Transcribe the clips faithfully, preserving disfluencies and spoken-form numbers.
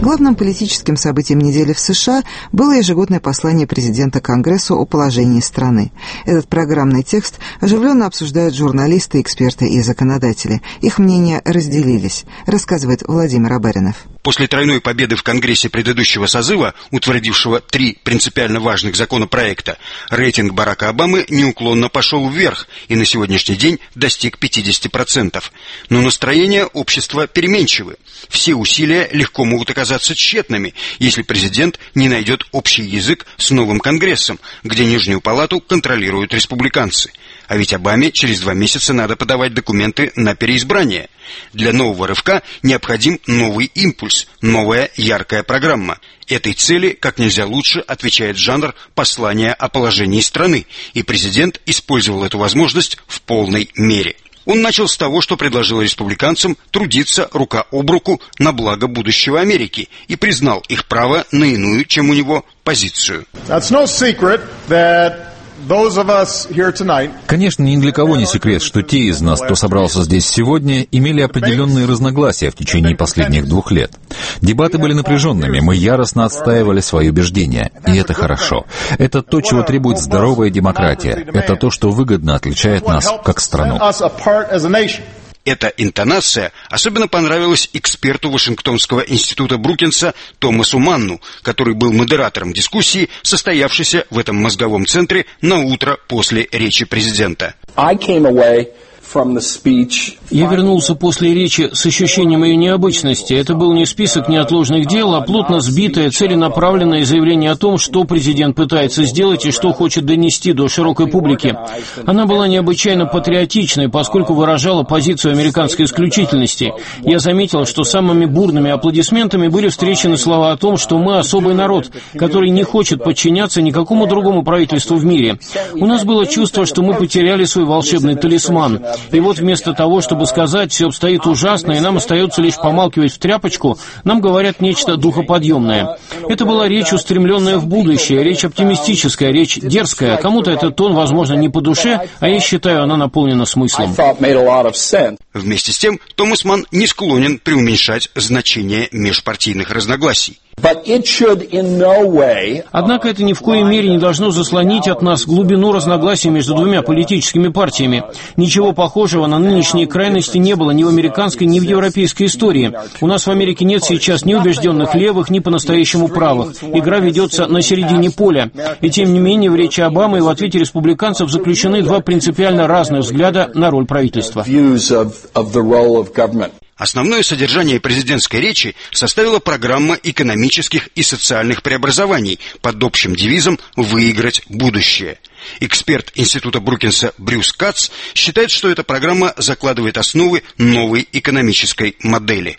Главным политическим событием недели в США было ежегодное послание президента Конгрессу о положении страны. Этот программный текст оживленно обсуждают журналисты, эксперты и законодатели. Их мнения разделились, рассказывает Владимир Абаринов. После тройной победы в Конгрессе предыдущего созыва, утвердившего три принципиально важных законопроекта, рейтинг Барака Обамы неуклонно пошел вверх и на сегодняшний день достиг пятьдесят процентов. Но настроения общества переменчивы. Все усилия легко могут оказаться тщетными, если президент не найдет общий язык с новым Конгрессом, где Нижнюю палату контролируют республиканцы. А ведь Обаме через два месяца надо подавать документы на переизбрание. Для нового рывка необходим новый импульс, новая яркая программа. Этой цели как нельзя лучше отвечает жанр послания о положении страны, и президент использовал эту возможность в полной мере. Он начал с того, что предложил республиканцам трудиться рука об руку на благо будущего Америки и признал их право на иную, чем у него, позицию. Конечно, ни для кого не секрет, что те из нас, кто собрался здесь сегодня, имели определенные разногласия в течение последних двух лет. Дебаты были напряженными, мы яростно отстаивали свои убеждения. И это хорошо. Это то, чего требует здоровая демократия. Это то, что выгодно отличает нас как страну. Эта интонация особенно понравилась эксперту Вашингтонского института Брукинса Томасу Манну, который был модератором дискуссии, состоявшейся в этом мозговом центре на утро после речи президента. Я вернулся после речи с ощущением ее необычности. Это был не список неотложных дел, а плотно сбитое, целенаправленное заявление о том, что президент пытается сделать и что хочет донести до широкой публики. Она была необычайно патриотичной, поскольку выражала позицию американской исключительности. Я заметил, что самыми бурными аплодисментами были встречены слова о том, что мы особый народ, который не хочет подчиняться никакому другому правительству в мире. У нас было чувство, что мы потеряли свой волшебный талисман. И вот вместо того, чтобы сказать, все обстоит ужасно, и нам остается лишь помалкивать в тряпочку, нам говорят нечто духоподъемное. Это была речь, устремленная в будущее, речь оптимистическая, речь дерзкая. Кому-то этот тон, возможно, не по душе, а я считаю, она наполнена смыслом. Вместе с тем, Томас Манн не склонен преуменьшать значение межпартийных разногласий. Однако это ни в коей мере не должно заслонить от нас глубину разногласий между двумя политическими партиями. Ничего похожего на нынешние крайности не было ни в американской, ни в европейской истории. У нас в Америке нет сейчас ни убежденных левых, ни по-настоящему правых. Игра ведется на середине поля. И тем не менее в речи Обамы и в ответе республиканцев заключены два принципиально разных взгляда на роль правительства. Основное содержание президентской речи составила программа экономических и социальных преобразований под общим девизом «Выиграть будущее». Эксперт института Брукинса Брюс Кац считает, что эта программа закладывает основы новой экономической модели.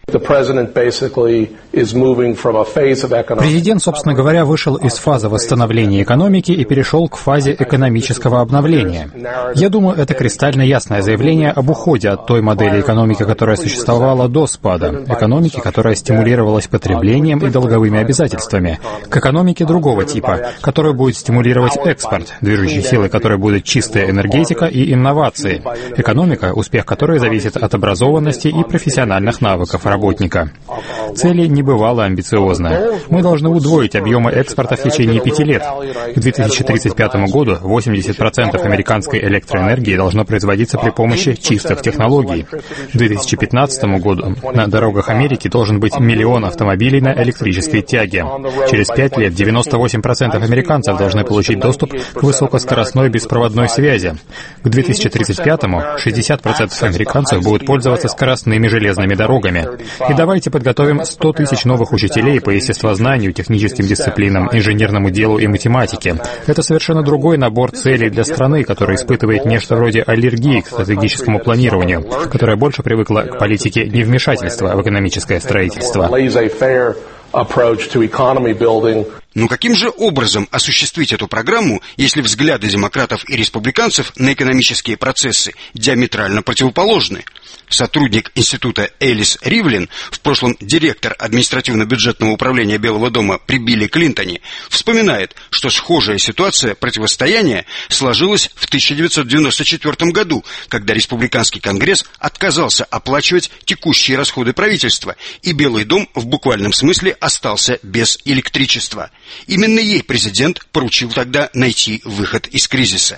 Президент, собственно говоря, вышел из фазы восстановления экономики и перешел к фазе экономического обновления. Я думаю, это кристально ясное заявление об уходе от той модели экономики, которая существовала до спада, экономики, которая стимулировалась потреблением и долговыми обязательствами, к экономике другого типа, которая будет стимулировать экспорт, движущей силой которой будет чистая энергетика и инновации, экономика, успех которой зависит от образованности и профессиональных навыков работника. Цели небывало амбициозны. Мы должны удвоить объемы экспорта в течение пяти лет. К две тысячи тридцать пятому году восемьдесят процентов американской электроэнергии должно производиться при помощи чистых технологий. К две тысячи пятнадцатому году на дорогах Америки должен быть миллион автомобилей на электрической тяге. Через пять лет девяносто восемь процентов американцев должны получить доступ к высокоскоростной беспроводной связи. К две тысячи тридцать пятому шестьдесят процентов американцев будут пользоваться скоростными железными дорогами. И давайте подготовим сто тысяч новых учителей по естествознанию, техническим дисциплинам, инженерному делу и математике. Это совершенно другой набор целей для страны, которая испытывает нечто вроде аллергии к стратегическому планированию, которая больше привыкла к политике невмешательства в экономическое строительство. Но каким же образом осуществить эту программу, если взгляды демократов и республиканцев на экономические процессы диаметрально противоположны? Сотрудник института Элис Ривлин, в прошлом директор административно-бюджетного управления Белого дома при Билли Клинтоне, вспоминает, что схожая ситуация противостояния сложилась в тысяча девятьсот девяносто четвёртом году, когда республиканский конгресс отказался оплачивать текущие расходы правительства, и Белый дом в буквальном смысле остался без электричества. Именно ей президент поручил тогда найти выход из кризиса.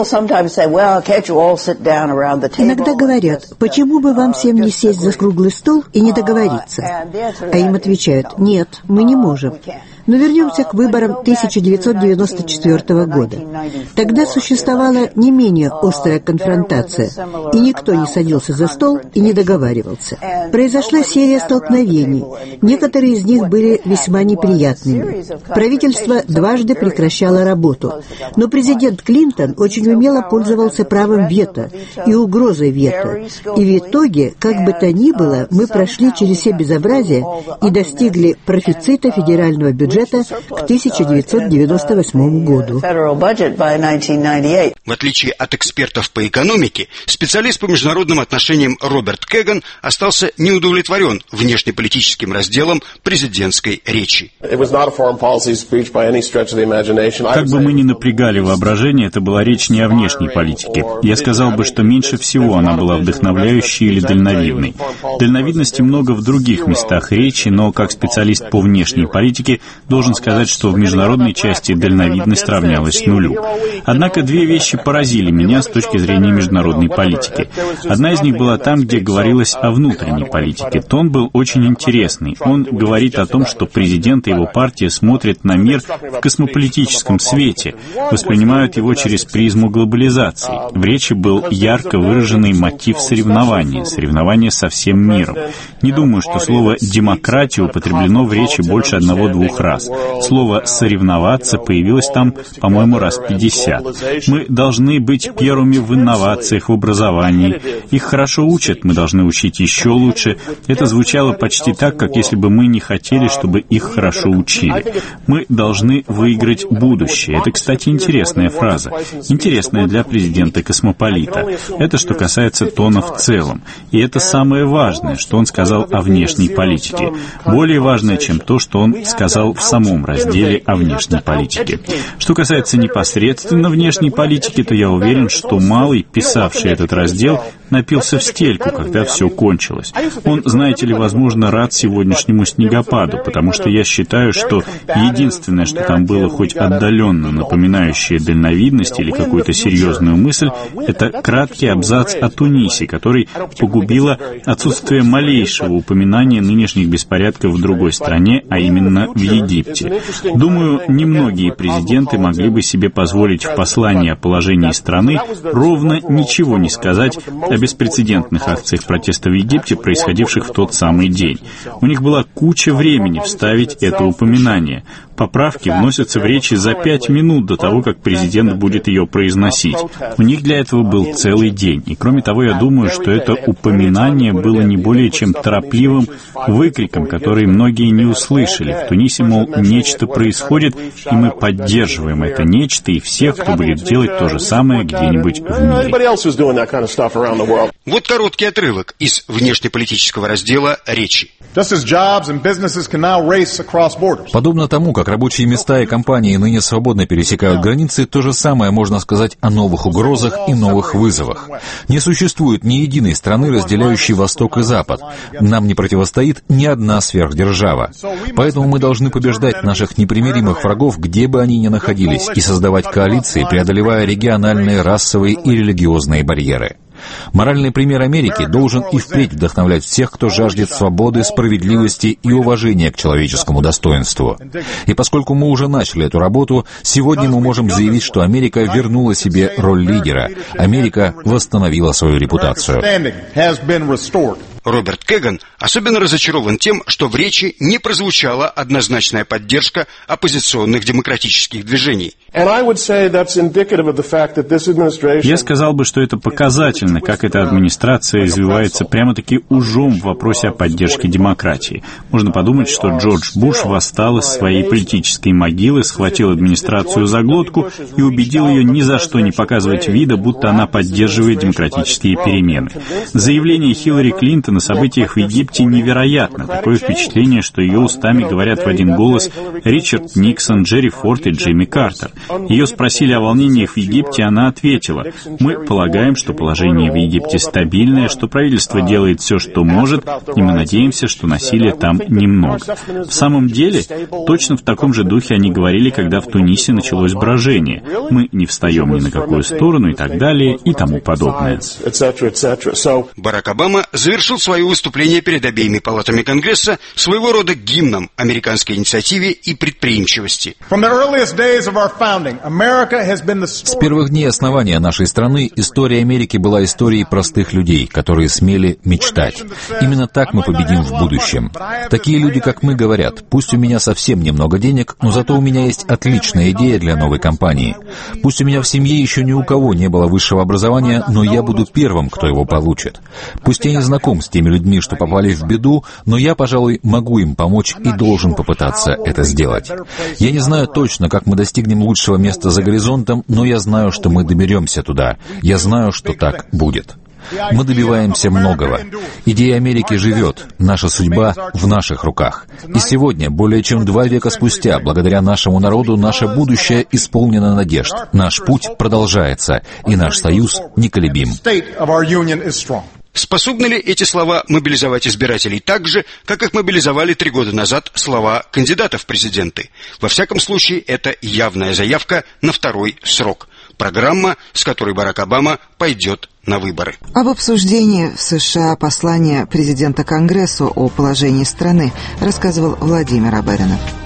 Иногда говорят, почему бы вам всем не сесть за круглый стол и не договориться? А им отвечают, нет, мы не можем. Но вернемся к выборам тысяча девятьсот девяносто четвёртого года. Тогда существовала не менее острая конфронтация, и никто не садился за стол и не договаривался. Произошла серия столкновений, некоторые из них были весьма неприятными. Правительство дважды прекращало работу, но президент Клинтон очень умело пользовался правом вето и угрозой вето, и в итоге, как бы то ни было, мы прошли через все безобразия и достигли профицита федерального бюджета к тысяча девятьсот девяносто восьмому году. В отличие от экспертов по экономике, специалист по международным отношениям Роберт Кэган остался неудовлетворен внешнеполитическим разделом президентской речи. Как бы мы ни напрягали воображение, это была речь не о внешней политике. Я сказал бы, что меньше всего она была вдохновляющей или дальновидной. Дальновидности много в других местах речи, но как специалист по внешней политике должен сказать, что в международной части дальновидность равнялась нулю. Однако две вещи поразили меня с точки зрения международной политики. Одна из них была там, где говорилось о внутренней политике. Тон был очень интересный. Он говорит о том, что президент и его партия смотрят на мир в космополитическом свете, воспринимают его через призму глобализации. В речи был ярко выраженный мотив соревнования, соревнования со всем миром. Не думаю, что слово «демократия» употреблено в речи больше одного-двух раз. Слово «соревноваться» появилось там, по-моему, раз пятьдесят. Мы должны быть первыми в инновациях, в образовании. Их хорошо учат, мы должны учить еще лучше. Это звучало почти так, как если бы мы не хотели, чтобы их хорошо учили. Мы должны выиграть будущее. Это, кстати, интересная фраза. Интересная для президента-космополита. Это что касается тона в целом. И это самое важное, что он сказал о внешней политике. Более важное, чем то, что он сказал в самом разделе о внешней политике. Что касается непосредственно внешней политики, то я уверен, что Малый, писавший этот раздел, напился в стельку, когда все кончилось. Он, знаете ли, возможно, рад сегодняшнему снегопаду, потому что я считаю, что единственное, что там было хоть отдаленно напоминающее дальновидность или какую-то серьезную мысль, это краткий абзац о Тунисе, который погубило отсутствие малейшего упоминания нынешних беспорядков в другой стране, а именно в Египте. Думаю, немногие президенты могли бы себе позволить в послании о положении страны ровно ничего не сказать о беспрецедентных акциях протеста в Египте, происходивших в тот самый день. У них была куча времени вставить это упоминание. Поправки вносятся в речи за пять минут до того, как президент будет ее произносить. У них для этого был целый день. И кроме того, я думаю, что это упоминание было не более чем торопливым выкриком, который многие не услышали. В Тунисе, мол, нечто происходит, и мы поддерживаем это нечто и всех, кто будет делать то же самое где-нибудь в мире. Вот короткий отрывок из внешнеполитического раздела речи. Подобно тому, как рабочие места и компании ныне свободно пересекают границы, то же самое можно сказать о новых угрозах и новых вызовах. Не существует ни единой страны, разделяющей Восток и Запад. Нам не противостоит ни одна сверхдержава. Поэтому мы должны побеждать наших непримиримых врагов, где бы они ни находились, и создавать коалиции, преодолевая региональные, расовые и религиозные барьеры. Моральный пример Америки должен и впредь вдохновлять всех, кто жаждет свободы, справедливости и уважения к человеческому достоинству. И поскольку мы уже начали эту работу, сегодня мы можем заявить, что Америка вернула себе роль лидера. Америка восстановила свою репутацию. Роберт Кэган особенно разочарован тем, что в речи не прозвучала однозначная поддержка оппозиционных демократических движений. Я сказал бы, что это показательно, как эта администрация извивается прямо-таки ужом в вопросе о поддержке демократии. Можно подумать, что Джордж Буш восстал из своей политической могилы, схватил администрацию за глотку и убедил ее ни за что не показывать вида, будто она поддерживает демократические перемены. Заявление Хиллари Клинтон о событиях в Египте невероятно. Такое впечатление, что ее устами говорят в один голос Ричард Никсон, Джерри Форд и Джимми Картер. Ее спросили о волнениях в Египте, она ответила: «Мы полагаем, что положение в Египте стабильное, что правительство делает все, что может, и мы надеемся, что насилия там немного». В самом деле, точно в таком же духе они говорили, когда в Тунисе началось брожение. Мы не встаем ни на какую сторону и так далее, и тому подобное. Барак Обама завершил свое выступление перед обеими палатами Конгресса своего рода гимном американской инициативе и предприимчивости. С первых дней основания нашей страны история Америки была историей простых людей, которые смели мечтать. Именно так мы победим в будущем. Такие люди, как мы, говорят: пусть у меня совсем немного денег, но зато у меня есть отличная идея для новой компании. Пусть у меня в семье еще ни у кого не было высшего образования, но я буду первым, кто его получит. Пусть я не знаком с теми людьми, что попали в беду, но я, пожалуй, могу им помочь и должен попытаться это сделать. Я не знаю точно, как мы достигнем лучшего места за горизонтом, но я знаю, что мы доберемся туда. Я знаю, что так будет. Мы добиваемся многого. Идея Америки живет. Наша судьба в наших руках. И сегодня, более чем два века спустя, благодаря нашему народу, наше будущее исполнено надежд. Наш путь продолжается, и наш союз неколебим. Способны ли эти слова мобилизовать избирателей так же, как их мобилизовали три года назад слова кандидатов в президенты? Во всяком случае, это явная заявка на второй срок. Программа, с которой Барак Обама пойдет на выборы. Об обсуждении в США послания президента Конгрессу о положении страны рассказывал Владимир Аберинов.